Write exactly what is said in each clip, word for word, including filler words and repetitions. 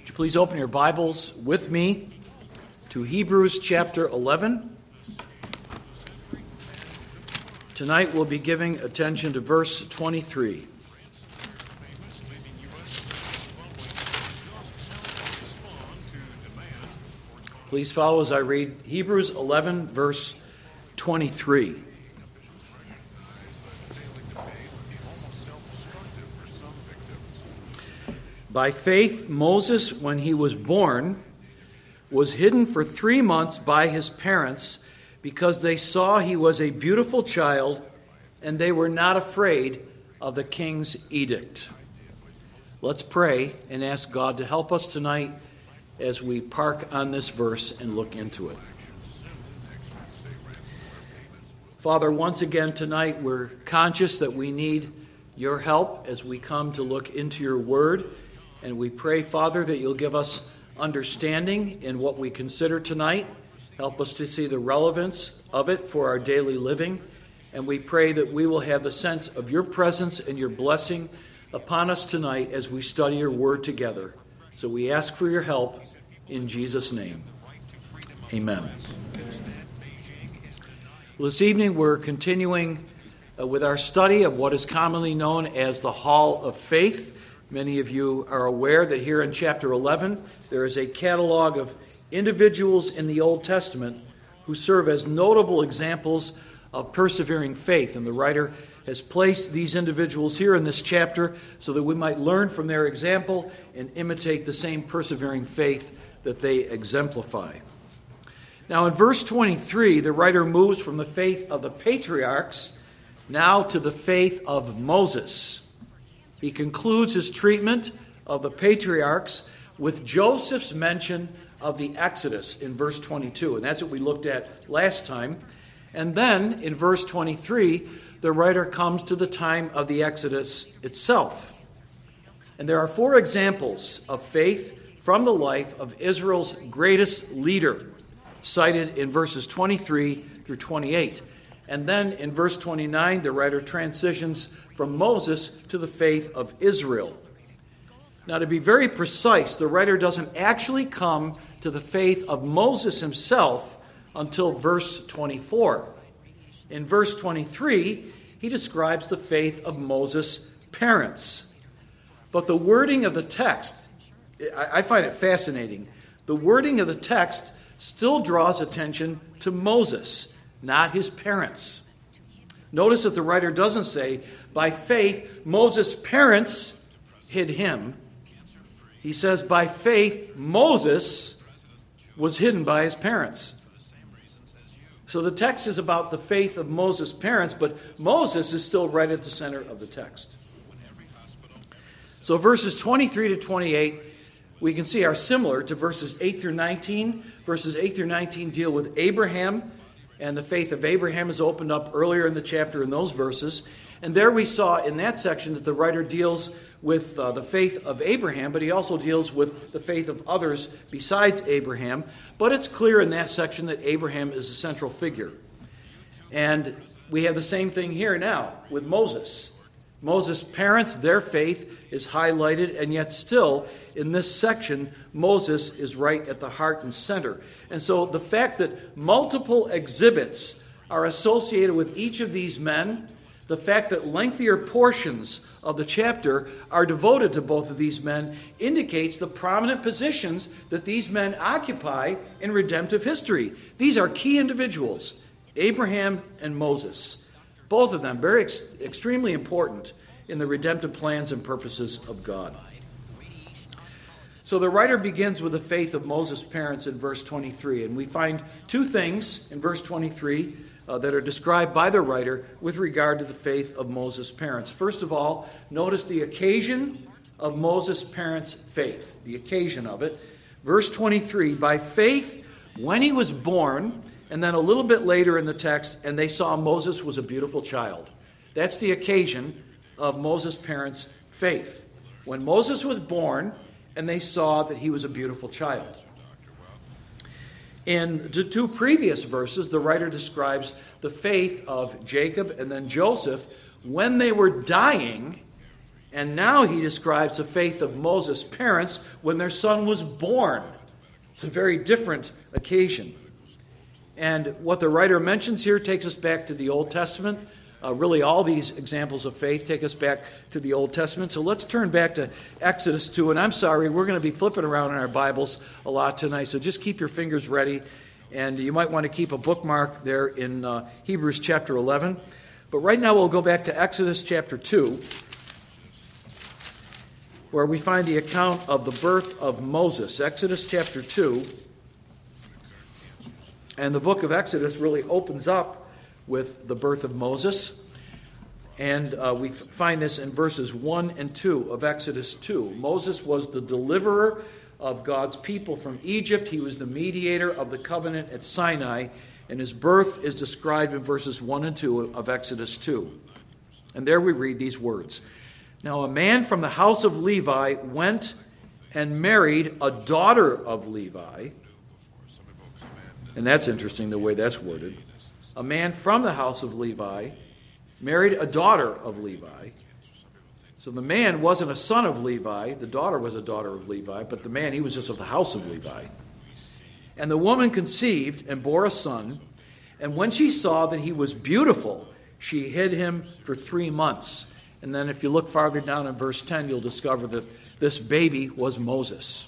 Would you please open your Bibles with me to Hebrews chapter eleven. Tonight we'll be giving attention to verse twenty-three. Please follow as I read Hebrews eleven, verse twenty-three. By faith, Moses, when he was born, was hidden for three months by his parents because they saw he was a beautiful child and they were not afraid of the king's edict. Let's pray and ask God to help us tonight as we park on this verse and look into it. Father, once again tonight we're conscious that we need your help as we come to look into your word. And we pray, Father, that you'll give us understanding in what we consider tonight. Help us to see the relevance of it for our daily living. And we pray that we will have the sense of your presence and your blessing upon us tonight as we study your word together. So we ask for your help in Jesus' name. Amen. Well, this evening we're continuing uh, with our study of what is commonly known as the Hall of Faith. Many of you are aware that here in chapter eleven, there is a catalog of individuals in the Old Testament who serve as notable examples of persevering faith. And the writer has placed these individuals here in this chapter so that we might learn from their example and imitate the same persevering faith that they exemplify. Now in verse twenty-three, the writer moves from the faith of the patriarchs now to the faith of Moses. He concludes his treatment of the patriarchs with Joseph's mention of the Exodus in verse twenty-two. And that's what we looked at last time. And then in verse twenty-three, the writer comes to the time of the Exodus itself. And there are four examples of faith from the life of Israel's greatest leader, cited in verses twenty-three through twenty-eight. And then in verse twenty-nine, the writer transitions from Moses to the faith of Israel. Now, to be very precise, the writer doesn't actually come to the faith of Moses himself until verse twenty-four. In verse twenty-three, he describes the faith of Moses' parents. But the wording of the text, I find it fascinating. The wording of the text still draws attention to Moses, not his parents. Notice that the writer doesn't say, by faith, Moses' parents hid him. He says, by faith, Moses was hidden by his parents. So the text is about the faith of Moses' parents, but Moses is still right at the center of the text. So verses twenty-three to twenty-eight, we can see are similar to verses eight through nineteen. Verses eight through nineteen deal with Abraham, and the faith of Abraham is opened up earlier in the chapter in those verses. And there we saw in that section that the writer deals with uh, the faith of Abraham, but he also deals with the faith of others besides Abraham. But it's clear in that section that Abraham is a central figure. And we have the same thing here now with Moses. Moses' parents, their faith is highlighted, and yet still, in this section, Moses is right at the heart and center. And so the fact that multiple exhibits are associated with each of these men, the fact that lengthier portions of the chapter are devoted to both of these men, indicates the prominent positions that these men occupy in redemptive history. These are key individuals, Abraham and Moses. Both of them very ex- extremely important in the redemptive plans and purposes of God. So the writer begins with the faith of Moses' parents in verse twenty-three. And we find two things in verse twenty-three uh, that are described by the writer with regard to the faith of Moses' parents. First of all, notice the occasion of Moses' parents' faith. The occasion of it. Verse twenty-three, by faith when he was born. And then a little bit later in the text, and they saw Moses was a beautiful child. That's the occasion of Moses' parents' faith. When Moses was born, and they saw that he was a beautiful child. In the two previous verses, the writer describes the faith of Jacob and then Joseph when they were dying And now he describes the faith of Moses' parents when their son was born. It's a very different occasion. And what the writer mentions here takes us back to the Old Testament. Uh, really, all these examples of faith take us back to the Old Testament. So let's turn back to Exodus two. And I'm sorry, we're going to be flipping around in our Bibles a lot tonight. So just keep your fingers ready. And you might want to keep a bookmark there in uh, Hebrews chapter eleven. But right now we'll go back to Exodus chapter two, where we find the account of the birth of Moses. Exodus chapter two. And the book of Exodus really opens up with the birth of Moses. And uh, we find this in verses one and two of Exodus two. Moses was the deliverer of God's people from Egypt. He was the mediator of the covenant at Sinai. And his birth is described in verses one and two of Exodus two. And there we read these words. Now a man from the house of Levi went and married a daughter of Levi. And that's interesting, the way that's worded. A man from the house of Levi married a daughter of Levi. So the man wasn't a son of Levi. The daughter was a daughter of Levi. But the man, he was just of the house of Levi. And the woman conceived and bore a son. And when she saw that he was beautiful, she hid him for three months. And then if you look farther down in verse ten, you'll discover that this baby was Moses.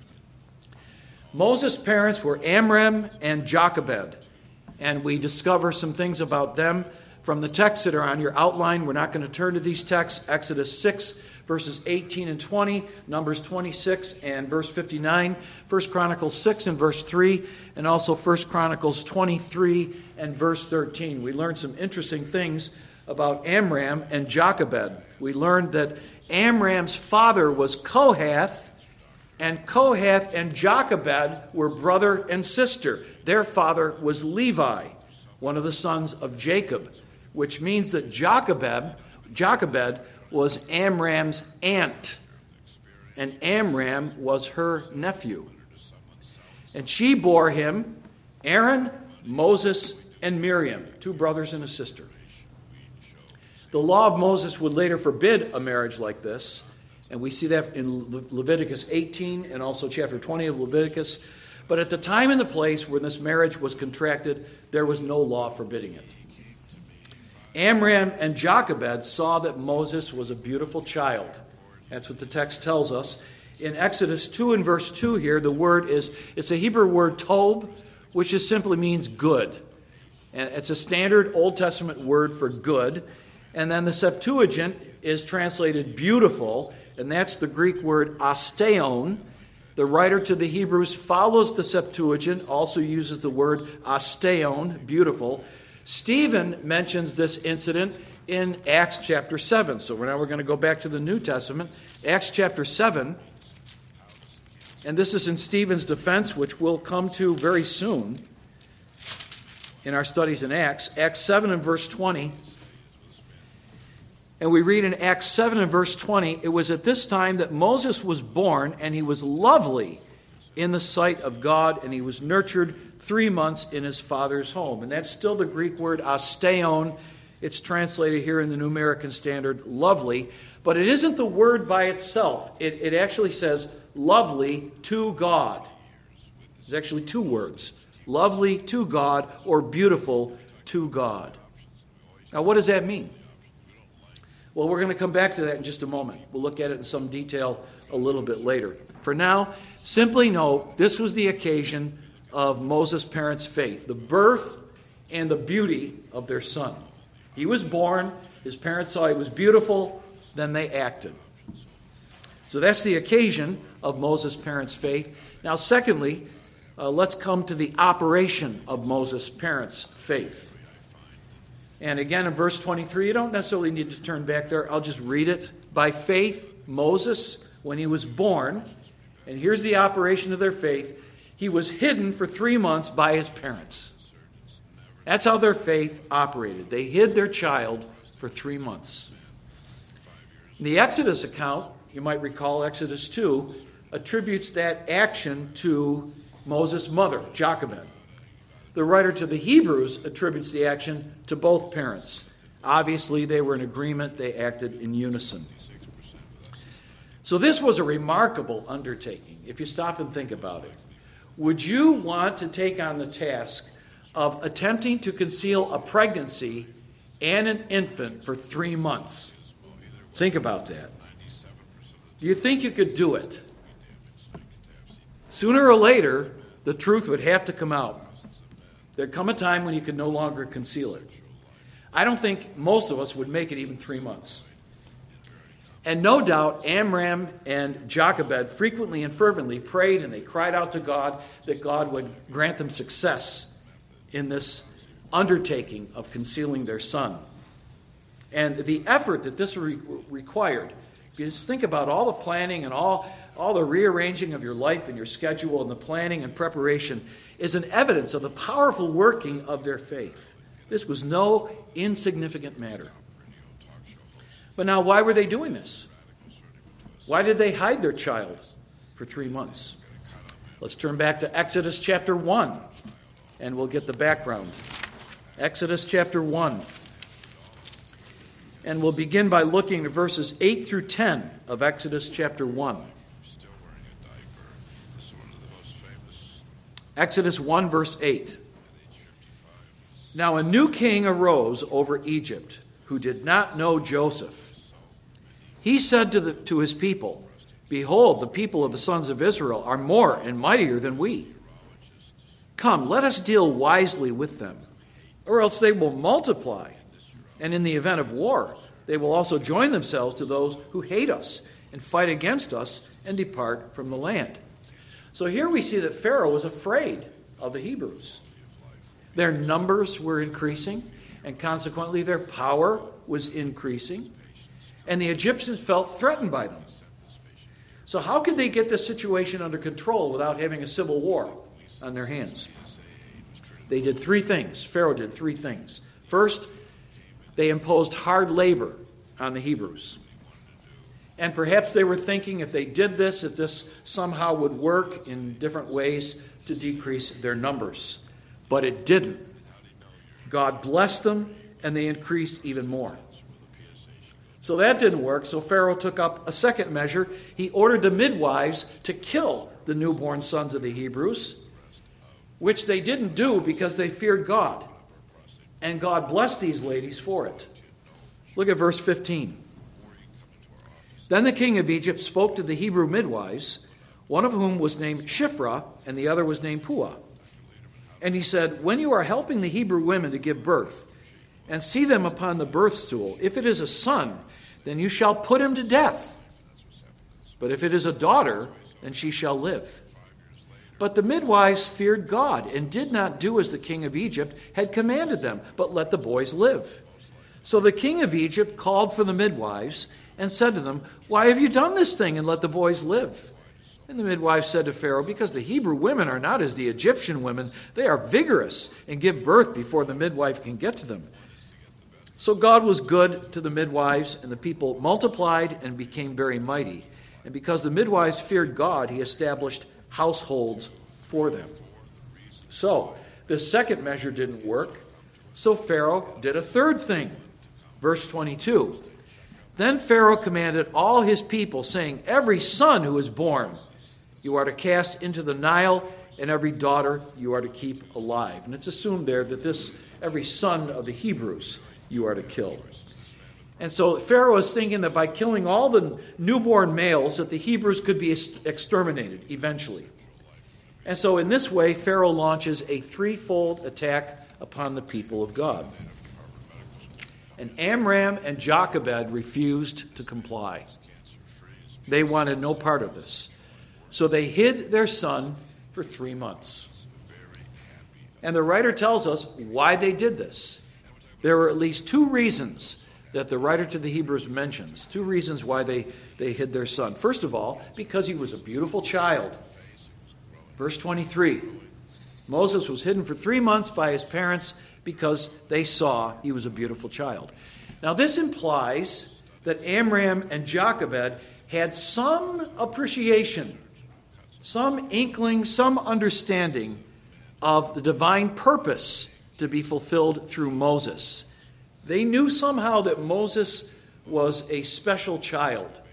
Moses' parents were Amram and Jochebed. And we discover some things about them from the texts that are on your outline. We're not going to turn to these texts. Exodus six, verses eighteen and twenty, Numbers twenty-six and verse fifty-nine, First Chronicles six and verse three, and also First Chronicles twenty-three and verse thirteen. We learned some interesting things about Amram and Jochebed. We learned that Amram's father was Kohath, and Kohath and Jochebed were brother and sister. Their father was Levi, one of the sons of Jacob, which means that Jochebed, Jochebed was Amram's aunt, and Amram was her nephew. And she bore him Aaron, Moses, and Miriam, two brothers and a sister. The law of Moses would later forbid a marriage like this, and we see that in Le- Leviticus eighteen and also chapter twenty of Leviticus. But at the time and the place where this marriage was contracted, there was no law forbidding it. Amram and Jochebed saw that Moses was a beautiful child. That's what the text tells us. In Exodus two and verse two here, the word is, it's a Hebrew word tob, which just simply means good. And it's a standard Old Testament word for good. And then the Septuagint is translated beautiful, and that's the Greek word asteon. The writer to the Hebrews follows the Septuagint, also uses the word asteon, beautiful. Stephen mentions this incident in Acts chapter seven. So now we're going to go back to the New Testament. Acts chapter seven. And this is in Stephen's defense, which we'll come to very soon in our studies in Acts. Acts seven and verse twenty. And we read in Acts seven and verse twenty, it was at this time that Moses was born, and he was lovely in the sight of God, and he was nurtured three months in his father's home. And that's still the Greek word asteon. It's translated here in the New American Standard, lovely. But it isn't the word by itself. It, it actually says lovely to God. There's actually two words. Lovely to God or beautiful to God. Now, what does that mean? Well, we're going to come back to that in just a moment. We'll look at it in some detail a little bit later. For now, simply know this was the occasion of Moses' parents' faith, the birth and the beauty of their son. He was born, his parents saw he was beautiful, then they acted. So that's the occasion of Moses' parents' faith. Now, secondly, uh, let's come to the operation of Moses' parents' faith. And again, in verse twenty-three, you don't necessarily need to turn back there. I'll just read it. By faith, Moses, when he was born, and here's the operation of their faith, he was hidden for three months by his parents. That's how their faith operated. They hid their child for three months. In the Exodus account, you might recall Exodus two, attributes that action to Moses' mother, Jochebed. The writer to the Hebrews attributes the action to both parents. Obviously, they were in agreement. They acted in unison. So this was a remarkable undertaking, if you stop and think about it. Would you want to take on the task of attempting to conceal a pregnancy and an infant for three months? Think about that. Do you think you could do it? Sooner or later, the truth would have to come out. There'd come a time when you could no longer conceal it. I don't think most of us would make it even three months. And no doubt Amram and Jochebed frequently and fervently prayed, and they cried out to God that God would grant them success in this undertaking of concealing their son. And the effort that this re- required, if you just think about all the planning and all, all the rearranging of your life and your schedule and the planning and preparation, is an evidence of the powerful working of their faith. This was no insignificant matter. But now, why were they doing this? Why did they hide their child for three months? Let's turn back to Exodus chapter one, and we'll get the background. Exodus chapter one. And we'll begin by looking at verses eight through ten of Exodus chapter one. Exodus one, verse eight. Now a new king arose over Egypt, who did not know Joseph. He said to, the, to his people, "Behold, the people of the sons of Israel are more and mightier than we. Come, let us deal wisely with them, or else they will multiply. And in the event of war, they will also join themselves to those who hate us and fight against us and depart from the land." So here we see that Pharaoh was afraid of the Hebrews. Their numbers were increasing, and consequently their power was increasing, and the Egyptians felt threatened by them. So how could they get this situation under control without having a civil war on their hands? They did three things. Pharaoh did three things. First, they imposed hard labor on the Hebrews. And perhaps they were thinking if they did this, that this somehow would work in different ways to decrease their numbers. But it didn't. God blessed them, and they increased even more. So that didn't work, so Pharaoh took up a second measure. He ordered the midwives to kill the newborn sons of the Hebrews, which they didn't do because they feared God. And God blessed these ladies for it. Look at verse fifteen. Then the king of Egypt spoke to the Hebrew midwives, one of whom was named Shiphrah, and the other was named Puah. And he said, "When you are helping the Hebrew women to give birth, and see them upon the birth stool, if it is a son, then you shall put him to death. But if it is a daughter, then she shall live." But the midwives feared God, and did not do as the king of Egypt had commanded them, but let the boys live. So the king of Egypt called for the midwives, and said to them, "Why have you done this thing and let the boys live?" And the midwives said to Pharaoh, "Because the Hebrew women are not as the Egyptian women. They are vigorous and give birth before the midwife can get to them." So God was good to the midwives, and the people multiplied and became very mighty. And because the midwives feared God, he established households for them. So the second measure didn't work, so Pharaoh did a third thing. Verse twenty-two. Then Pharaoh commanded all his people, saying, "Every son who is born you are to cast into the Nile, and every daughter you are to keep alive." And it's assumed there that this, every son of the Hebrews, you are to kill. And so Pharaoh is thinking that by killing all the newborn males, that the Hebrews could be exterminated eventually. And so in this way, Pharaoh launches a threefold attack upon the people of God. And Amram and Jochebed refused to comply. They wanted no part of this. So they hid their son for three months. And the writer tells us why they did this. There were at least two reasons that the writer to the Hebrews mentions. Two reasons why they, they hid their son. First of all, because he was a beautiful child. Verse twenty-three. Moses was hidden for three months by his parents because they saw he was a beautiful child. Now this implies that Amram and Jochebed had some appreciation, some inkling, some understanding of the divine purpose to be fulfilled through Moses. They knew somehow that Moses was a special child,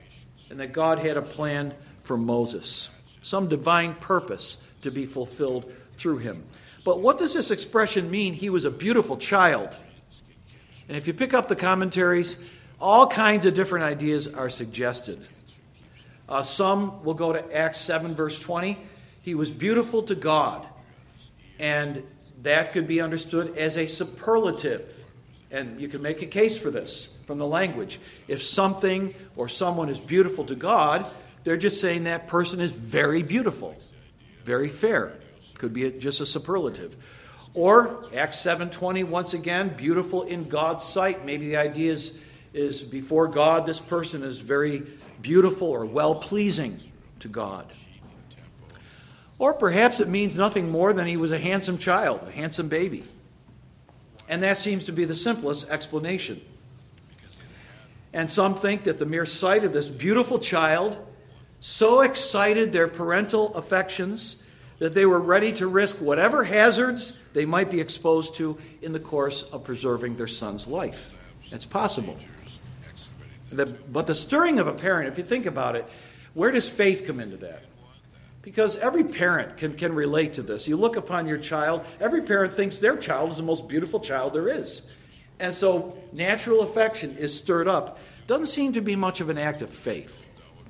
and that God had a plan for Moses, some divine purpose to be fulfilled through him. But what does this expression mean, he was a beautiful child? And if you pick up the commentaries, all kinds of different ideas are suggested. Uh, some will go to Acts seven, verse twenty. He was beautiful to God. And that could be understood as a superlative. And you can make a case for this from the language. If something or someone is beautiful to God, they're just saying that person is very beautiful, very fair. Could be just a superlative. Or Acts seven twenty, once again, beautiful in God's sight. Maybe the idea is, is before God, this person is very beautiful or well-pleasing to God. Or perhaps it means nothing more than he was a handsome child, a handsome baby. And that seems to be the simplest explanation. And some think that the mere sight of this beautiful child so excited their parental affections that they were ready to risk whatever hazards they might be exposed to in the course of preserving their son's life. It's possible. But the stirring of a parent, if you think about it, where does faith come into that? Because every parent can, can relate to this. You look upon your child, every parent thinks their child is the most beautiful child there is. And so natural affection is stirred up. Doesn't seem to be much of an act of faith.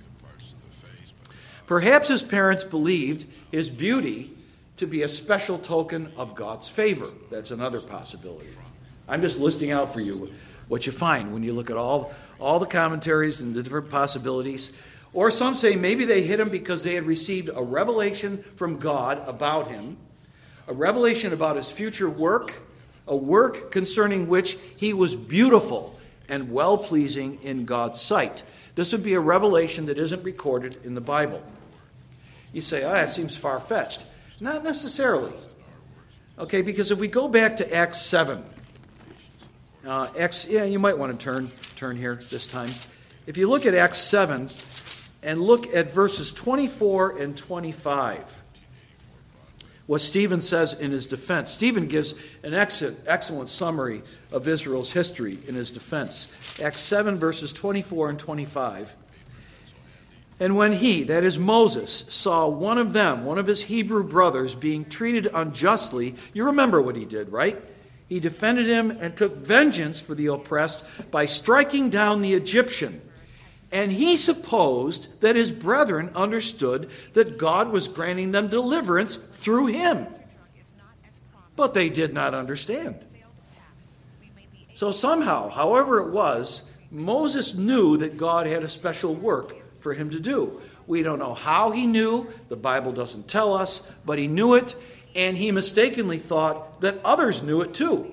Perhaps his parents believed his beauty to be a special token of God's favor. That's another possibility. I'm just listing out for you what you find when you look at all, all the commentaries and the different possibilities. Or some say maybe they hid him because they had received a revelation from God about him, a revelation about his future work, a work concerning which he was beautiful and well-pleasing in God's sight. This would be a revelation that isn't recorded in the Bible. You say, oh, that seems far-fetched. Not necessarily. Okay, because if we go back to Acts seven, uh, Acts, yeah, you might want to turn, turn here this time. If you look at Acts seven and look at verses twenty-four and twenty-five, what Stephen says in his defense. Stephen gives an excellent, excellent summary of Israel's history in his defense. Acts seven, verses twenty-four and twenty-five. And when he, that is Moses, saw one of them, one of his Hebrew brothers, being treated unjustly, you remember what he did, right? He defended him and took vengeance for the oppressed by striking down the Egyptian. And he supposed that his brethren understood that God was granting them deliverance through him. But they did not understand. So somehow, however it was, Moses knew that God had a special work for him to do. We don't know how he knew. The Bible doesn't tell us, but he knew it, and he mistakenly thought that others knew it too.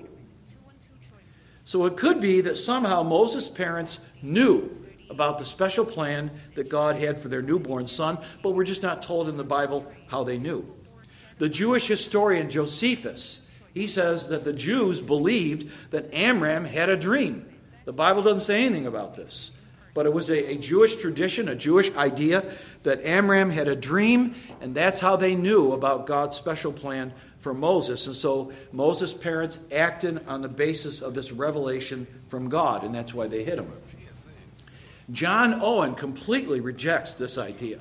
So it could be that somehow Moses' parents knew about the special plan that God had for their newborn son, but we're just not told in the Bible how they knew. The Jewish historian Josephus, he says that the Jews believed that Amram had a dream. The Bible doesn't say anything about this. But it was a, a Jewish tradition, a Jewish idea, that Amram had a dream, and that's how they knew about God's special plan for Moses. And so Moses' parents acted on the basis of this revelation from God, and that's why they hid him. John Owen completely rejects this idea.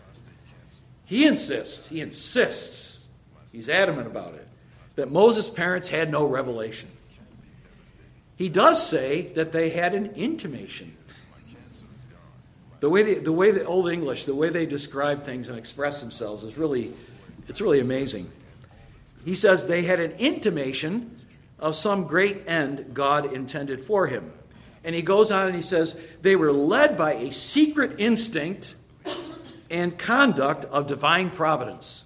He insists, he insists, he's adamant about it, that Moses' parents had no revelation. He does say that they had an intimation. The way they, the way the Old English, the way they describe things and express themselves is really, it's really amazing. He says they had an intimation of some great end God intended for him. And he goes on and he says they were led by a secret instinct and conduct of divine providence.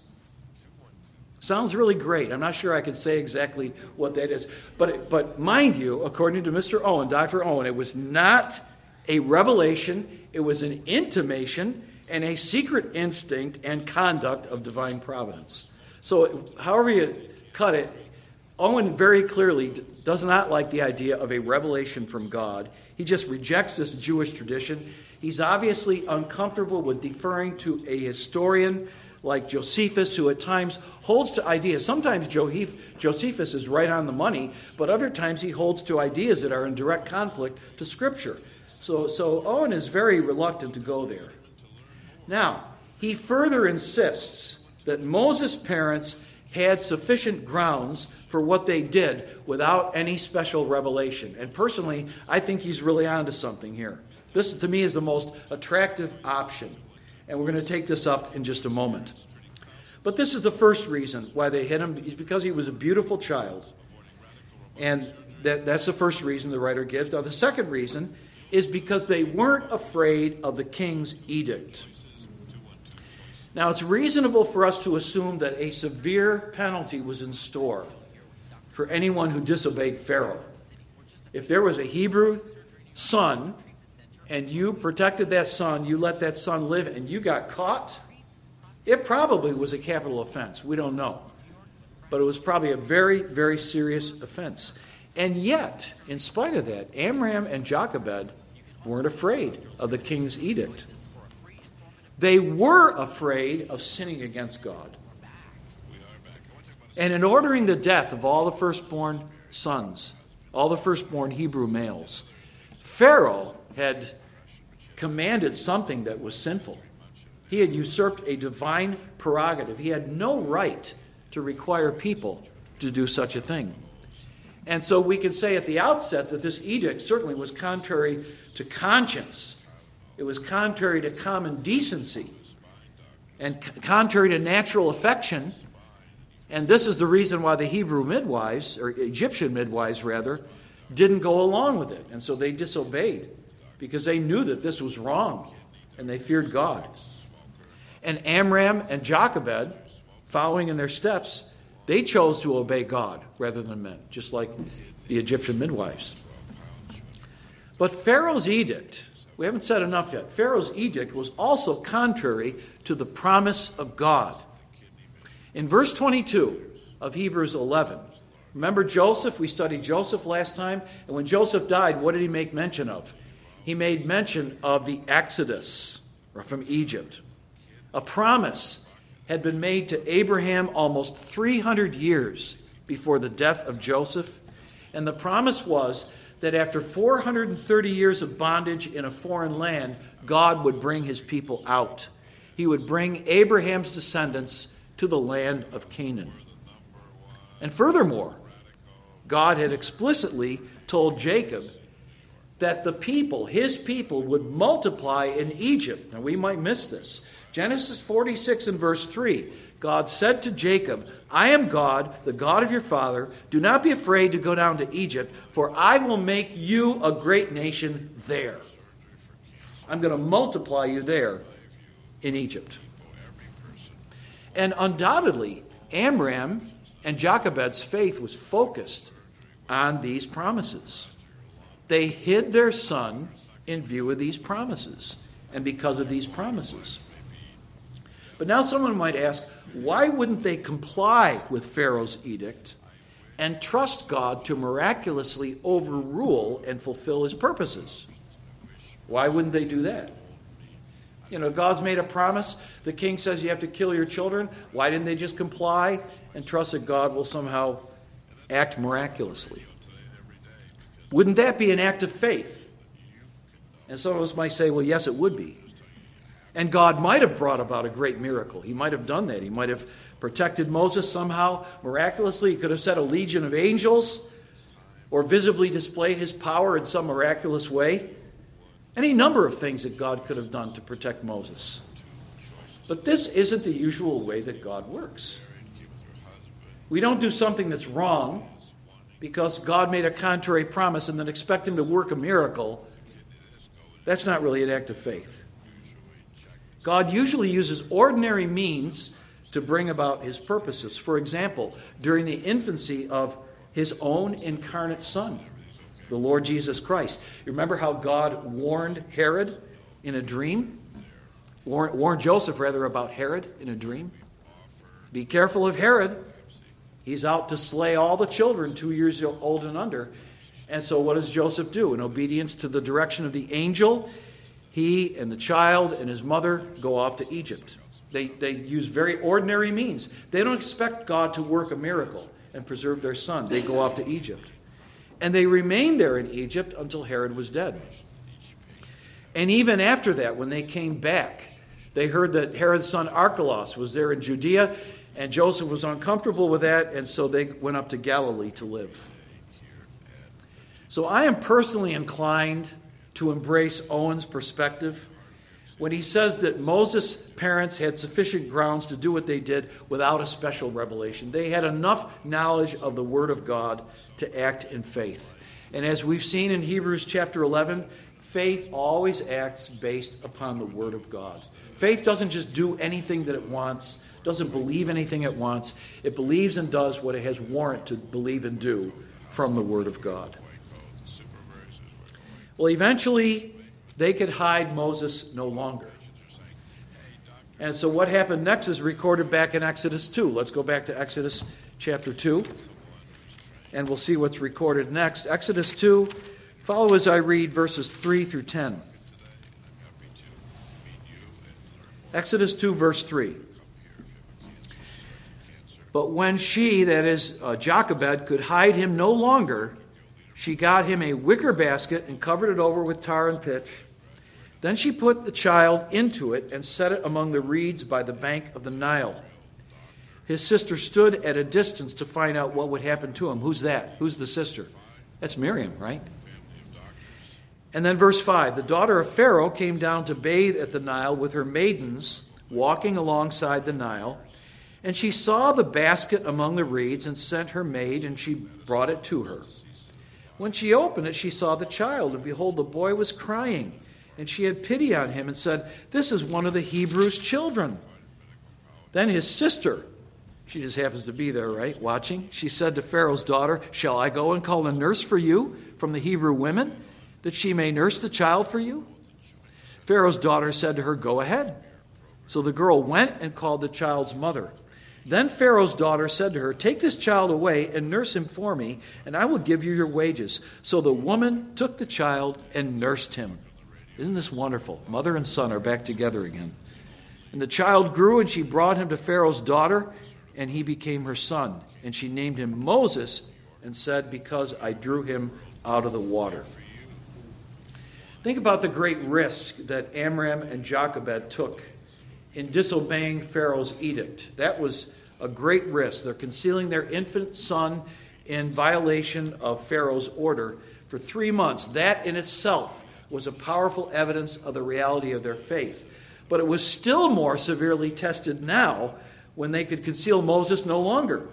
Sounds really great. I'm not sure I can say exactly what that is. But, but mind you, according to Mister Owen, Doctor Owen, it was not a revelation. It was an intimation and a secret instinct and conduct of divine providence. So however you cut it, Owen very clearly does not like the idea of a revelation from God. He just rejects this Jewish tradition. He's obviously uncomfortable with deferring to a historian like Josephus, who at times holds to ideas. Sometimes Josephus is right on the money, but other times he holds to ideas that are in direct conflict to Scripture. So, so Owen is very reluctant to go there. Now, he further insists that Moses' parents had sufficient grounds for what they did without any special revelation. And personally, I think he's really onto something here. This, to me, is the most attractive option. And we're going to take this up in just a moment. But this is the first reason why they hit him, is because he was a beautiful child. And that, that's the first reason the writer gives. Now, the second reason is because they weren't afraid of the king's edict. Now, it's reasonable for us to assume that a severe penalty was in store for anyone who disobeyed Pharaoh. If there was a Hebrew son, and you protected that son, you let that son live, and you got caught, it probably was a capital offense. We don't know. But it was probably a very, very serious offense. And yet, in spite of that, Amram and Jochebed weren't afraid of the king's edict. They were afraid of sinning against God. And in ordering the death of all the firstborn sons, all the firstborn Hebrew males, Pharaoh had commanded something that was sinful. He had usurped a divine prerogative. He had no right to require people to do such a thing. And so we can say at the outset that this edict certainly was contrary to conscience. It was contrary to common decency and c- contrary to natural affection. And this is the reason why the Hebrew midwives, or Egyptian midwives rather, didn't go along with it. And so they disobeyed because they knew that this was wrong and they feared God. And Amram and Jochebed, following in their steps, they chose to obey God rather than men, just like the Egyptian midwives. But Pharaoh's edict, we haven't said enough yet, Pharaoh's edict was also contrary to the promise of God. In verse twenty-two of Hebrews eleven, remember Joseph? We studied Joseph last time. And when Joseph died, what did he make mention of? He made mention of the Exodus from Egypt. A promise had been made to Abraham almost three hundred years before the death of Joseph. And the promise was that after four hundred thirty years of bondage in a foreign land, God would bring his people out. He would bring Abraham's descendants to the land of Canaan. And furthermore, God had explicitly told Jacob that the people, his people, would multiply in Egypt. Now, we might miss this. Genesis forty-six and verse three, God said to Jacob, I am God, the God of your father. Do not be afraid to go down to Egypt, for I will make you a great nation there. I'm going to multiply you there in Egypt. And undoubtedly, Amram and Jochebed's faith was focused on these promises. They hid their son in view of these promises and because of these promises. But now someone might ask, why wouldn't they comply with Pharaoh's edict and trust God to miraculously overrule and fulfill his purposes? Why wouldn't they do that? You know, God's made a promise. The king says you have to kill your children. Why didn't they just comply and trust that God will somehow act miraculously? Wouldn't that be an act of faith? And some of us might say, well, yes, it would be. And God might have brought about a great miracle. He might have done that. He might have protected Moses somehow miraculously. He could have set a legion of angels or visibly displayed his power in some miraculous way. Any number of things that God could have done to protect Moses. But this isn't the usual way that God works. We don't do something that's wrong because God made a contrary promise and then expect him to work a miracle. That's not really an act of faith. God usually uses ordinary means to bring about his purposes. For example, during the infancy of his own incarnate Son, the Lord Jesus Christ. You remember how God warned Herod in a dream? Warned, warned Joseph, rather, about Herod in a dream. Be careful of Herod. He's out to slay all the children two years old and under. And so what does Joseph do? In obedience to the direction of the angel, he and the child and his mother go off to Egypt. They, they use very ordinary means. They don't expect God to work a miracle and preserve their son. They go off to Egypt. And they remained there in Egypt until Herod was dead. And even after that, when they came back, they heard that Herod's son Archelaus was there in Judea, and Joseph was uncomfortable with that, and so they went up to Galilee to live. So I am personally inclined to embrace Owen's perspective when he says that Moses' parents had sufficient grounds to do what they did without a special revelation. They had enough knowledge of the Word of God to act in faith. And as we've seen in Hebrews chapter eleven, faith always acts based upon the Word of God. Faith doesn't just do anything that it wants, doesn't believe anything it wants. It believes and does what it has warrant to believe and do from the Word of God. Well, eventually, they could hide Moses no longer. And so what happened next is recorded back in Exodus two. Let's go back to Exodus chapter two, and we'll see what's recorded next. Exodus two, follow as I read verses three through ten. Exodus two, verse three. But when she, that is uh, Jochebed, could hide him no longer, she got him a wicker basket and covered it over with tar and pitch. Then she put the child into it and set it among the reeds by the bank of the Nile. His sister stood at a distance to find out what would happen to him. Who's that? Who's the sister? That's Miriam, right? And then verse five, the daughter of Pharaoh came down to bathe at the Nile with her maidens walking alongside the Nile. And she saw the basket among the reeds and sent her maid, and she brought it to her. When she opened it, she saw the child, and behold, the boy was crying. And she had pity on him and said, "This is one of the Hebrews' children." Then his sister, she just happens to be there, right, watching, she said to Pharaoh's daughter, "Shall I go and call a nurse for you from the Hebrew women, that she may nurse the child for you?" Pharaoh's daughter said to her, "Go ahead." So the girl went and called the child's mother. Then Pharaoh's daughter said to her, "Take this child away and nurse him for me, and I will give you your wages." So the woman took the child and nursed him. Isn't this wonderful? Mother and son are back together again. And the child grew, and she brought him to Pharaoh's daughter, and he became her son. And she named him Moses and said, "Because I drew him out of the water." Think about the great risk that Amram and Jochebed took in disobeying Pharaoh's edict. That was a great risk. They're concealing their infant son in violation of Pharaoh's order for three months. That in itself was a powerful evidence of the reality of their faith. But it was still more severely tested now when they could conceal Moses no longer.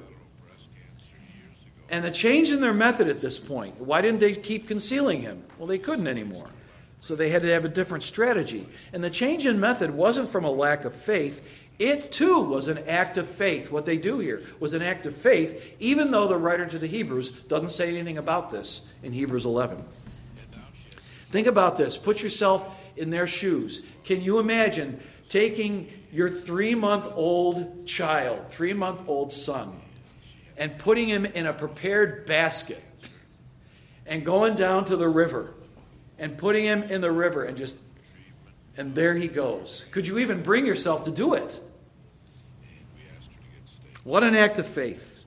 And the change in their method at this point, why didn't they keep concealing him? Well, they couldn't anymore. So they had to have a different strategy. And the change in method wasn't from a lack of faith. It, too, was an act of faith. What they do here was an act of faith, even though the writer to the Hebrews doesn't say anything about this in Hebrews eleven. Think about this. Put yourself in their shoes. Can you imagine taking your three-month-old child, three-month-old son, and putting him in a prepared basket and going down to the river and putting him in the river and just, and there he goes? Could you even bring yourself to do it? What an act of faith.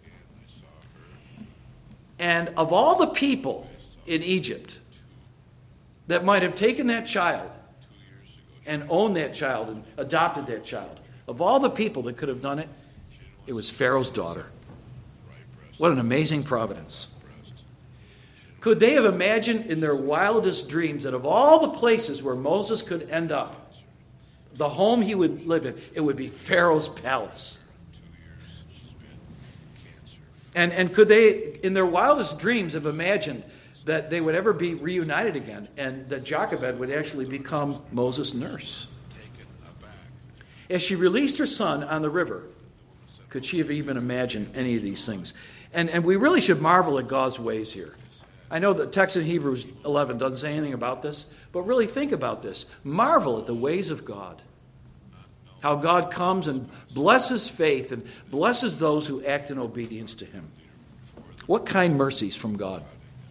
And of all the people in Egypt that might have taken that child and owned that child and adopted that child, of all the people that could have done it, it was Pharaoh's daughter. What an amazing providence. Could they have imagined in their wildest dreams that of all the places where Moses could end up, the home he would live in, it would be Pharaoh's palace? And, and could they, in their wildest dreams, have imagined that they would ever be reunited again and that Jochebed would actually become Moses' nurse? As she released her son on the river, could she have even imagined any of these things? And, and we really should marvel at God's ways here. I know the text in Hebrews eleven doesn't say anything about this, but really think about this. Marvel at the ways of God. How God comes and blesses faith and blesses those who act in obedience to him. What kind mercies from God.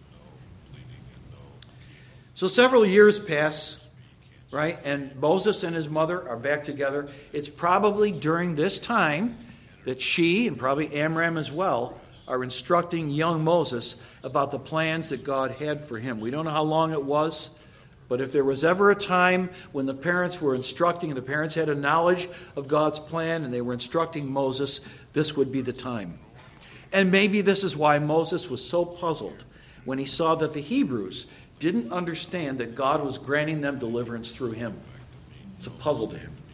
So several years pass, right? And Moses and his mother are back together. It's probably during this time that she, and probably Amram as well, are instructing young Moses about the plans that God had for him. We don't know how long it was, But if there was ever a time when the parents were instructing, and the parents had a knowledge of God's plan, and they were instructing Moses, this would be the time. And maybe this is why Moses was so puzzled when he saw that the Hebrews didn't understand that God was granting them deliverance through him. It's a puzzle to him.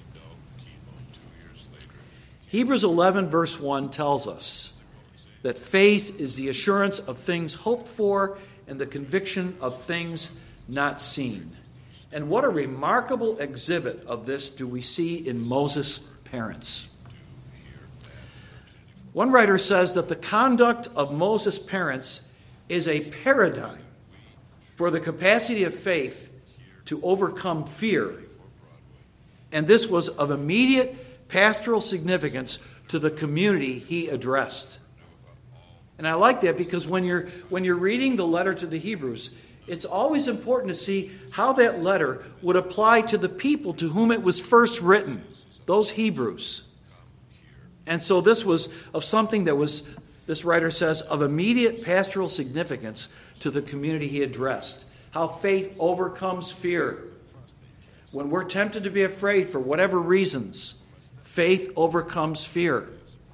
Hebrews eleven verse one tells us that faith is the assurance of things hoped for and the conviction of things not seen. And what a remarkable exhibit of this do we see in Moses' parents. One writer says that the conduct of Moses' parents is a paradigm for the capacity of faith to overcome fear. And this was of immediate pastoral significance to the community he addressed. And I like that because when you're when you're reading the letter to the Hebrews, it's always important to see how that letter would apply to the people to whom it was first written, those Hebrews. And so this was of something that was, this writer says, of immediate pastoral significance to the community he addressed. How faith overcomes fear. When we're tempted to be afraid for whatever reasons, faith overcomes fear.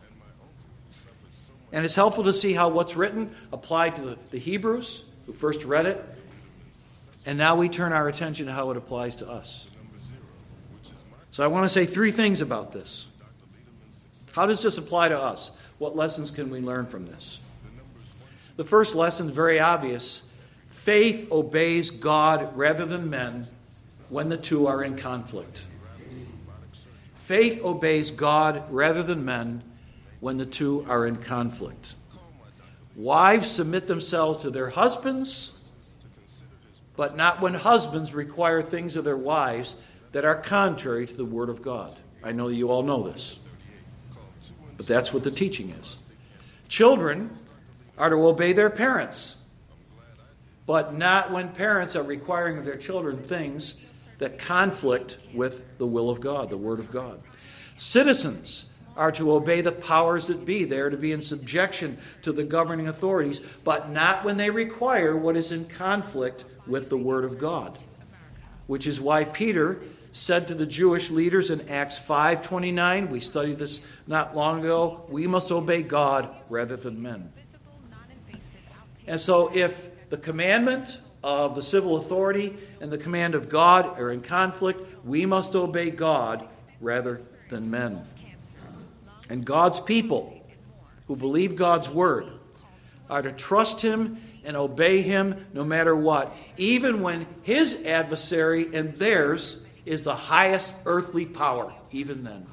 And it's helpful to see how what's written applied to the, the Hebrews who first read it. And now we turn our attention to how it applies to us. So I want to say three things about this. How does this apply to us? What lessons can we learn from this? The first lesson is very obvious. Faith obeys God rather than men when the two are in conflict. Faith obeys God rather than men when the two are in conflict. Wives submit themselves to their husbands, but not when husbands require things of their wives that are contrary to the Word of God. I know you all know this, but that's what the teaching is. Children are to obey their parents, but not when parents are requiring of their children things that conflict with the will of God, the Word of God. Citizens are to obey the powers that be. They are to be in subjection to the governing authorities, but not when they require what is in conflict with the Word of God. Which is why Peter said to the Jewish leaders in Acts five twenty-nine, we studied this not long ago, we must obey God rather than men. And so if the commandment of the civil authority and the command of God are in conflict, we must obey God rather than men. And God's people who believe God's word are to trust him and obey him no matter what, even when his adversary and theirs is the highest earthly power, even then.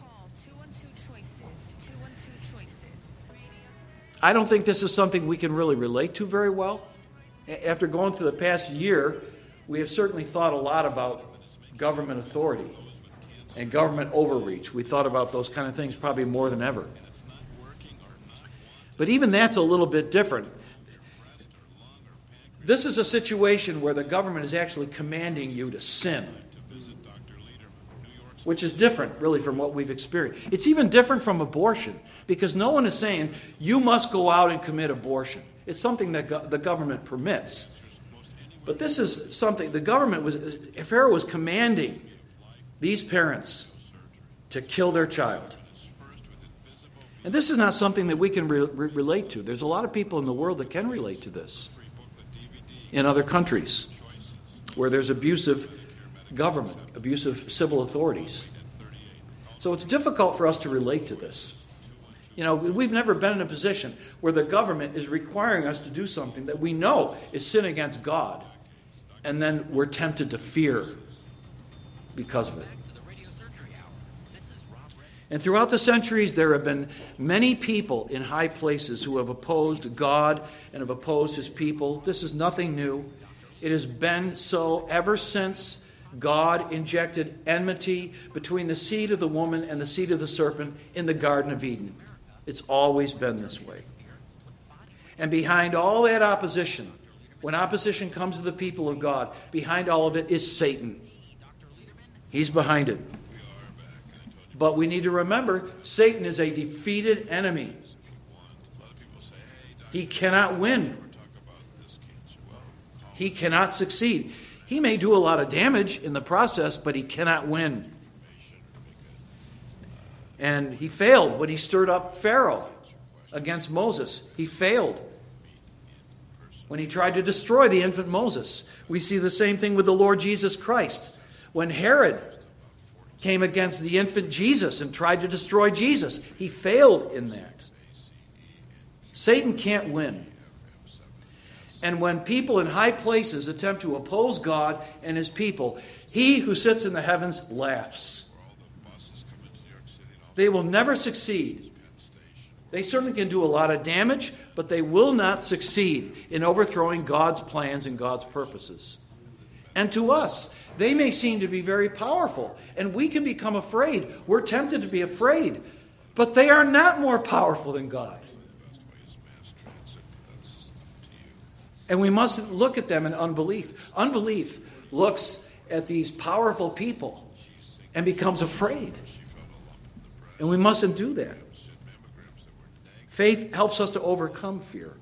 I don't think this is something we can really relate to very well. After going through the past year, we have certainly thought a lot about government authority and government overreach. We thought about those kind of things probably more than ever. But even that's a little bit different. This is a situation where the government is actually commanding you to sin, which is different, really, from what we've experienced. It's even different from abortion, because no one is saying, you must go out and commit abortion. It's something that go- the government permits. But this is something, the government was, Pharaoh was commanding these parents to kill their child. And this is not something that we can re- re- relate to. There's a lot of people in the world that can relate to this. In other countries where there's abusive government, abusive civil authorities. So it's difficult for us to relate to this. You know, we've never been in a position where the government is requiring us to do something that we know is sin against God, and then we're tempted to fear because of it. And throughout the centuries, there have been many people in high places who have opposed God and have opposed his people. This is nothing new. It has been so ever since God injected enmity between the seed of the woman and the seed of the serpent in the Garden of Eden. It's always been this way. And behind all that opposition, when opposition comes to the people of God, behind all of it is Satan. He's behind it. But we need to remember, Satan is a defeated enemy. He cannot win. He cannot succeed. He may do a lot of damage in the process, but he cannot win. And he failed when he stirred up Pharaoh against Moses. He failed when he tried to destroy the infant Moses. We see the same thing with the Lord Jesus Christ. When Herod came against the infant Jesus and tried to destroy Jesus, he failed in that. Satan can't win. And when people in high places attempt to oppose God and his people, he who sits in the heavens laughs. They will never succeed. They certainly can do a lot of damage, but they will not succeed in overthrowing God's plans and God's purposes. And to us, they may seem to be very powerful, and we can become afraid. We're tempted to be afraid, but they are not more powerful than God. And we mustn't look at them in unbelief. Unbelief looks at these powerful people and becomes afraid. And we mustn't do that. Faith helps us to overcome fear.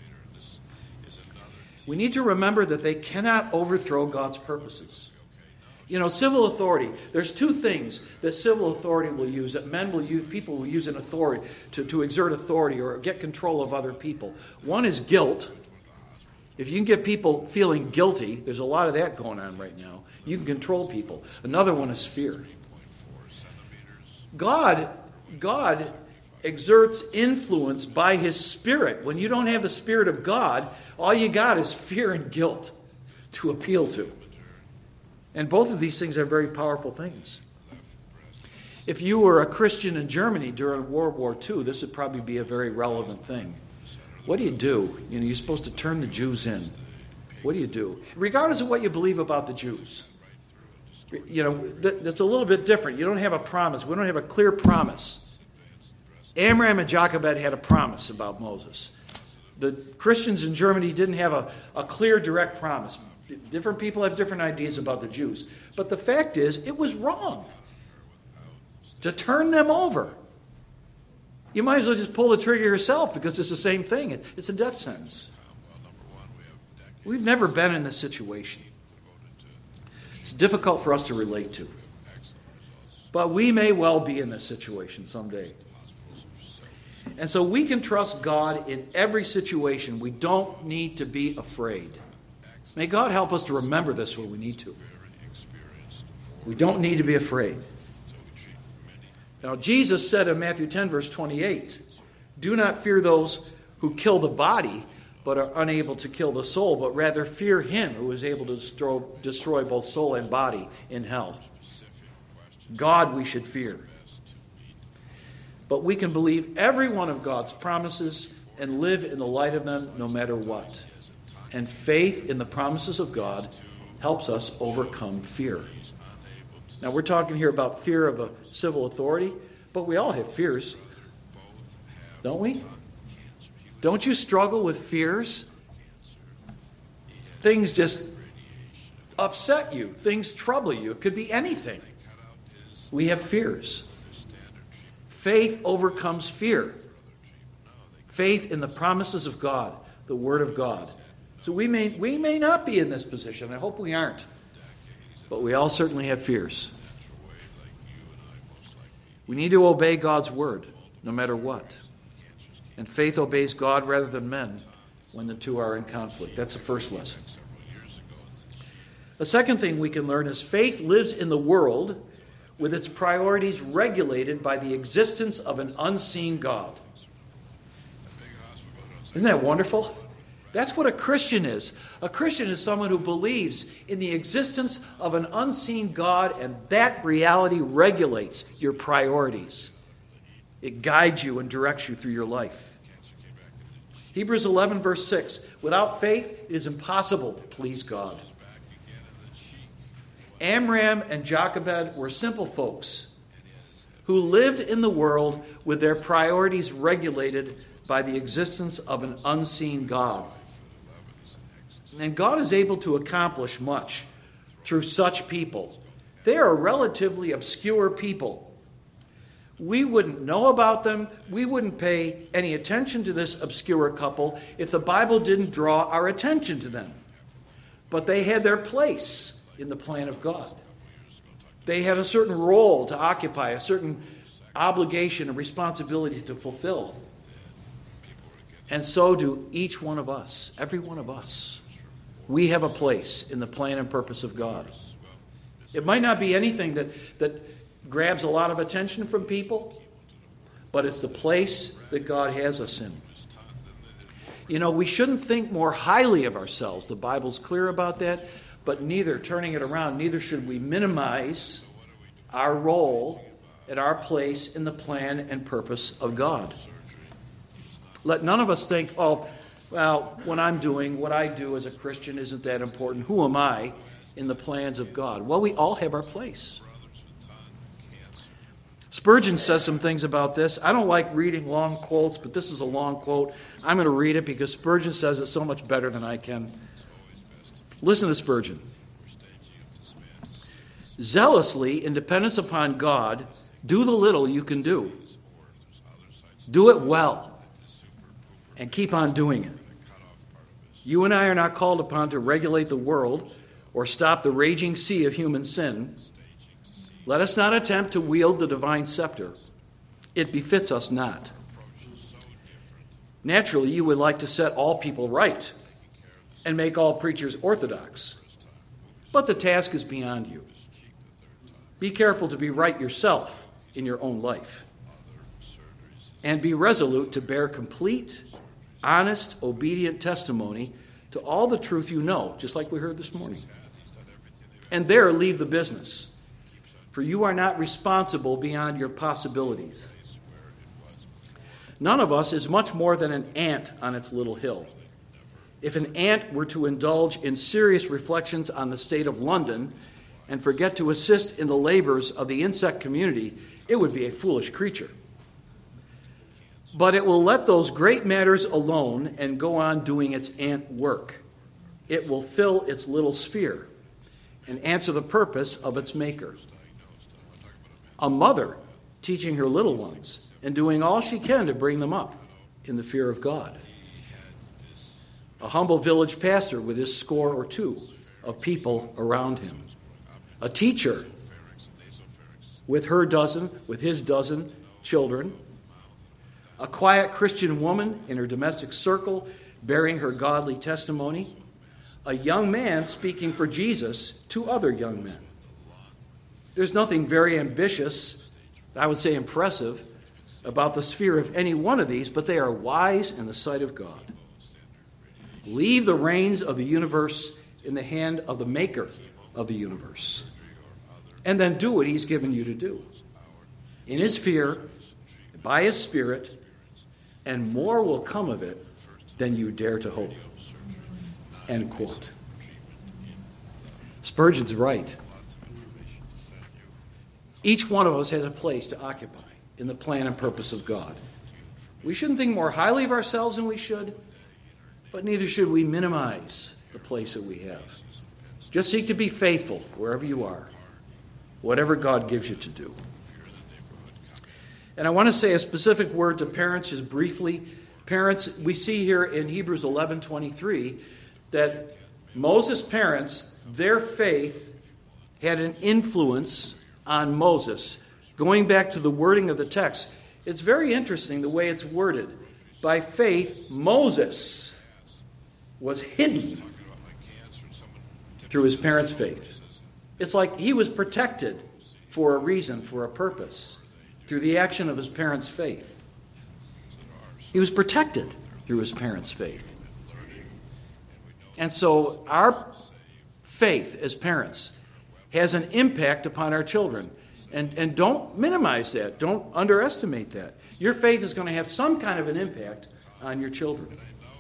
We need to remember that they cannot overthrow God's purposes. You know, civil authority, there's two things that civil authority will use, that men will use, people will use in authority to, to exert authority or get control of other people. One is guilt. If you can get people feeling guilty, there's a lot of that going on right now. You can control people. Another one is fear. God, God exerts influence by his Spirit. When you don't have the Spirit of God, all you got is fear and guilt to appeal to. And both of these things are very powerful things. If you were a Christian in Germany during World War Two, this would probably be a very relevant thing. What do you do? You know, you're supposed to turn the Jews in. What do you do? Regardless of what you believe about the Jews. You know, that's a little bit different. You don't have a promise. We don't have a clear promise. Amram and Jochebed had a promise about Moses. The Christians in Germany didn't have a, a clear, direct promise. Different people have different ideas about the Jews. But the fact is, it was wrong to turn them over. You might as well just pull the trigger yourself because it's the same thing. It's a death sentence. We've never been in this situation. It's difficult for us to relate to. But we may well be in this situation someday. And so we can trust God in every situation. We don't need to be afraid. May God help us to remember this when we need to. We don't need to be afraid. Now, Jesus said in Matthew ten, verse twenty-eight, "Do not fear those who kill the body, but are unable to kill the soul, but rather fear him who is able to destroy, destroy both soul and body in hell." God we should fear. But we can believe every one of God's promises and live in the light of them no matter what. And faith in the promises of God helps us overcome fear. Now, we're talking here about fear of a civil authority, but we all have fears, don't we? Don't you struggle with fears? Things just upset you. Things trouble you. It could be anything. We have fears. Faith overcomes fear. Faith in the promises of God, the Word of God. So we may, we may not be in this position. I hope we aren't. But we all certainly have fears. We need to obey God's word, no matter what. And faith obeys God rather than men when the two are in conflict. That's the first lesson. The second thing we can learn is faith lives in the world with its priorities regulated by the existence of an unseen God. Isn't that wonderful? That's what a Christian is. A Christian is someone who believes in the existence of an unseen God, and that reality regulates your priorities. It guides you and directs you through your life. Hebrews eleven, verse six, "Without faith, it is impossible to please God." Amram and Jochebed were simple folks who lived in the world with their priorities regulated by the existence of an unseen God. And God is able to accomplish much through such people. They are relatively obscure people. We wouldn't know about them. We wouldn't pay any attention to this obscure couple if the Bible didn't draw our attention to them. but they had their place in the plan of God. They had a certain role to occupy, a certain obligation and responsibility to fulfill. And so do each one of us, every one of us. We have a place in the plan and purpose of God. It might not be anything that, that grabs a lot of attention from people, but it's the place that God has us in. You know, we shouldn't think more highly of ourselves. The Bible's clear about that, but neither, turning it around, neither should we minimize our role and our place in the plan and purpose of God. Let none of us think, oh, well, what I'm doing, what I do as a Christian isn't that important. Who am I in the plans of God? Well, we all have our place. Spurgeon says some things about this. I don't like reading long quotes, but this is a long quote. I'm going to read it because Spurgeon says it so much better than I can. Listen to Spurgeon. Zealously, in dependence upon God, do the little you can do. Do it well, and keep on doing it. You and I are not called upon to regulate the world or stop the raging sea of human sin. Let us not attempt to wield the divine scepter. It befits us not. Naturally, you would like to set all people right and make all preachers orthodox. But the task is beyond you. Be careful to be right yourself in your own life. And be resolute to bear complete, honest, obedient testimony to all the truth you know, just like we heard this morning. And there leave the business, for you are not responsible beyond your possibilities. None of us is much more than an ant on its little hill. If an ant were to indulge in serious reflections on the state of London and forget to assist in the labors of the insect community, it would be a foolish creature. But it will let those great matters alone and go on doing its ant work. It will fill its little sphere and answer the purpose of its maker. A mother teaching her little ones and doing all she can to bring them up in the fear of God. A humble village pastor with his score or two of people around him. A teacher with her dozen, with his dozen children. A quiet Christian woman in her domestic circle bearing her godly testimony. A young man speaking for Jesus to other young men. There's nothing very ambitious, I would say impressive, about the sphere of any one of these, but they are wise in the sight of God. Leave the reins of the universe in the hand of the maker of the universe. And then do what he's given you to do. In his fear, by his Spirit, and more will come of it than you dare to hope. End quote. Spurgeon's right. Each one of us has a place to occupy in the plan and purpose of God. We shouldn't think more highly of ourselves than we should, but neither should we minimize the place that we have. Just seek to be faithful wherever you are, whatever God gives you to do. And I want to say a specific word to parents just briefly. Parents, we see here in Hebrews eleven twenty-three that Moses' parents, their faith had an influence on Moses. Going back to the wording of the text, it's very interesting the way it's worded. By faith, Moses was hidden through his parents' faith. It's like he was protected for a reason, for a purpose, through the action of his parents' faith. He was protected through his parents' faith. And so our faith as parents has an impact upon our children. And, and don't minimize that. Don't underestimate that. Your faith is going to have some kind of an impact on your children.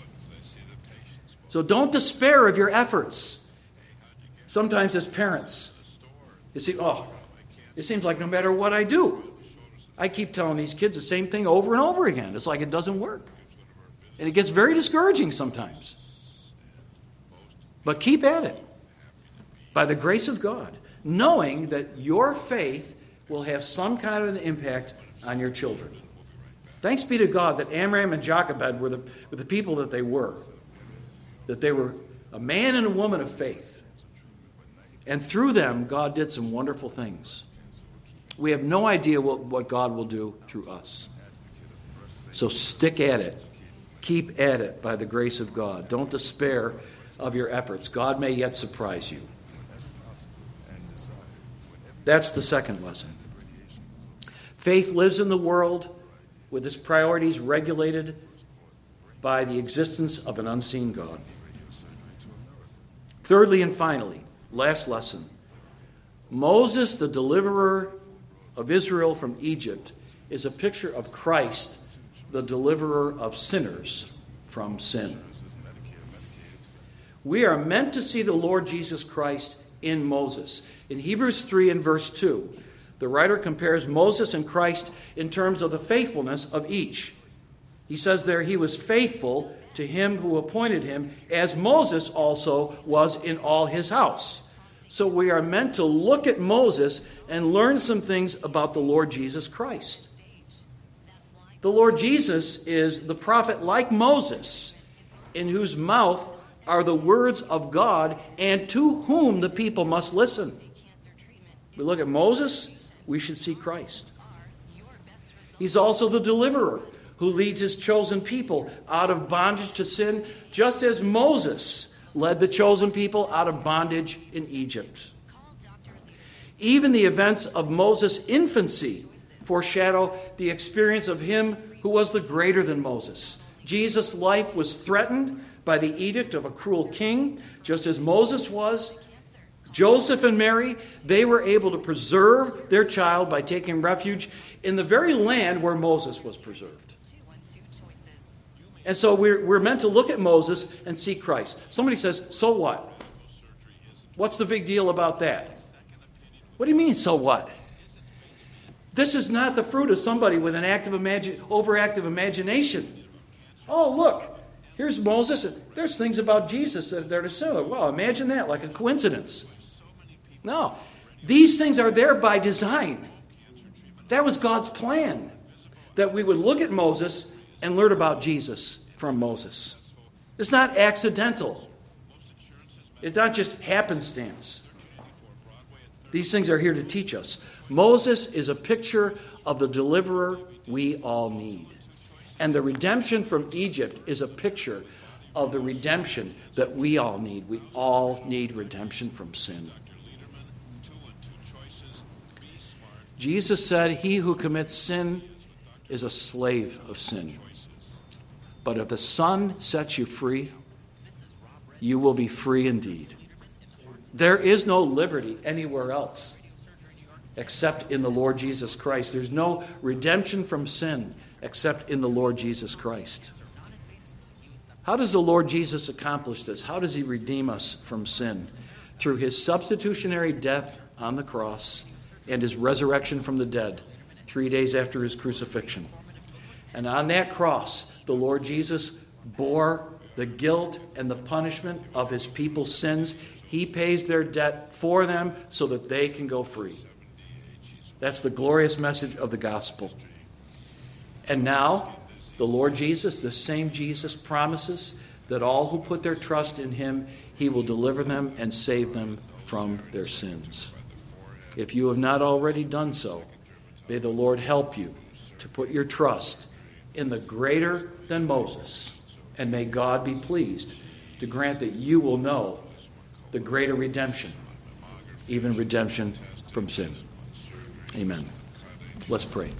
So don't despair of your efforts. Sometimes as parents, you see, oh, it seems like no matter what I do, I keep telling these kids the same thing over and over again. It's like it doesn't work. And it gets very discouraging sometimes. But keep at it by the grace of God, knowing that your faith will have some kind of an impact on your children. Thanks be to God that Amram and Jochebed were the, were the people that they were, that they were a man and a woman of faith. And through them, God did some wonderful things. We have no idea what, what God will do through us. So stick at it. Keep at it by the grace of God. Don't despair of your efforts. God may yet surprise you. That's the second lesson. Faith lives in the world with its priorities regulated by the existence of an unseen God. Thirdly and finally, last lesson. Moses, the deliverer of Israel from Egypt, is a picture of Christ, the deliverer of sinners from sin. We are meant to see the Lord Jesus Christ in Moses. In Hebrews three and verse two, the writer compares Moses and Christ in terms of the faithfulness of each. He says there, he was faithful to him who appointed him, as Moses also was in all his house. So we are meant to look at Moses and learn some things about the Lord Jesus Christ. The Lord Jesus is the prophet like Moses, in whose mouth are the words of God and to whom the people must listen. We look at Moses, we should see Christ. He's also the deliverer who leads his chosen people out of bondage to sin, just as Moses led the chosen people out of bondage in Egypt. Even the events of Moses' infancy foreshadow the experience of him who was the greater than Moses. Jesus' life was threatened by the edict of a cruel king, just as Moses was. Joseph and Mary, they were able to preserve their child by taking refuge in the very land where Moses was preserved. And so we're, we're meant to look at Moses and see Christ. Somebody says, so what? What's the big deal about that? What do you mean, so what? This is not the fruit of somebody with an active imagine, overactive imagination. Oh, look, here's Moses. And there's things about Jesus that are similar. Well, imagine that, like a coincidence. No, these things are there by design. That was God's plan, that we would look at Moses and learn about Jesus from Moses. It's not accidental. It's not just happenstance. These things are here to teach us. Moses is a picture of the deliverer we all need. And the redemption from Egypt is a picture of the redemption that we all need. We all need redemption from sin. Jesus said, he who commits sin is a slave of sin. But if the Son sets you free, you will be free indeed. There is no liberty anywhere else except in the Lord Jesus Christ. There's no redemption from sin except in the Lord Jesus Christ. How does the Lord Jesus accomplish this? How does he redeem us from sin? Through his substitutionary death on the cross and his resurrection from the dead three days after his crucifixion. And on that cross, the Lord Jesus bore the guilt and the punishment of his people's sins. He pays their debt for them so that they can go free. That's the glorious message of the gospel. And now, the Lord Jesus, the same Jesus, promises that all who put their trust in him, he will deliver them and save them from their sins. If you have not already done so, may the Lord help you to put your trust in the greater than Moses. And may God be pleased to grant that you will know the greater redemption, even redemption from sin. Amen. Let's pray.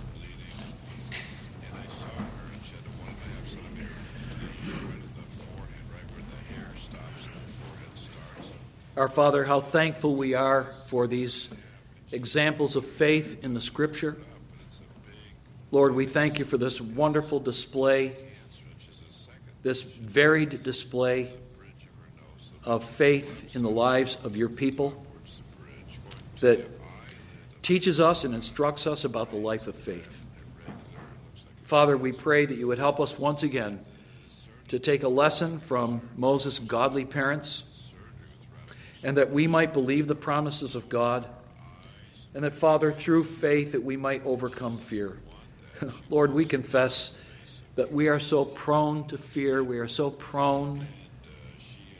Our Father, how thankful we are for these examples of faith in the Scripture. Lord, we thank you for this wonderful display, this varied display of faith in the lives of your people that teaches us and instructs us about the life of faith. Father, we pray that you would help us once again to take a lesson from Moses' godly parents, and that we might believe the promises of God, and that, Father, through faith that we might overcome fear. Lord, we confess that we are so prone to fear. We are so prone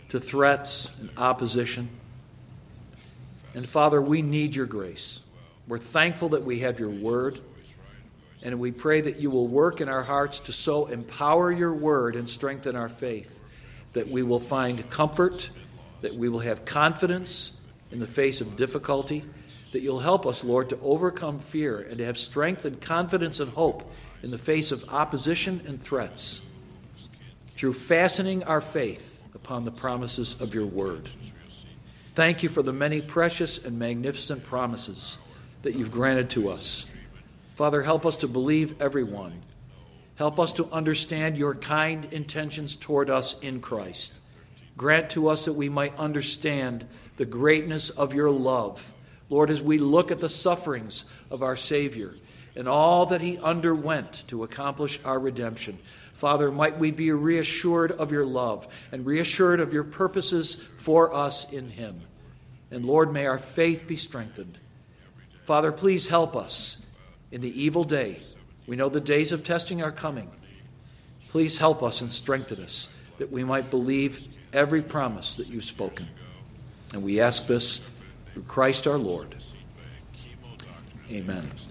to threats and opposition. And Father, we need your grace. We're thankful that we have your word, and we pray that you will work in our hearts to so empower your word and strengthen our faith, that we will find comfort, that we will have confidence in the face of difficulty, that you'll help us, Lord, to overcome fear and to have strength and confidence and hope in the face of opposition and threats, through fastening our faith upon the promises of your word. Thank you for the many precious and magnificent promises that you've granted to us. Father, help us to believe every one. Help us to understand your kind intentions toward us in Christ. Grant to us that we might understand the greatness of your love, Lord, as we look at the sufferings of our Savior and all that he underwent to accomplish our redemption. Father, might we be reassured of your love and reassured of your purposes for us in him. And Lord, may our faith be strengthened. Father, please help us in the evil day. We know the days of testing are coming. Please help us and strengthen us that we might believe every promise that you've spoken. And we ask this through Christ our Lord. Amen.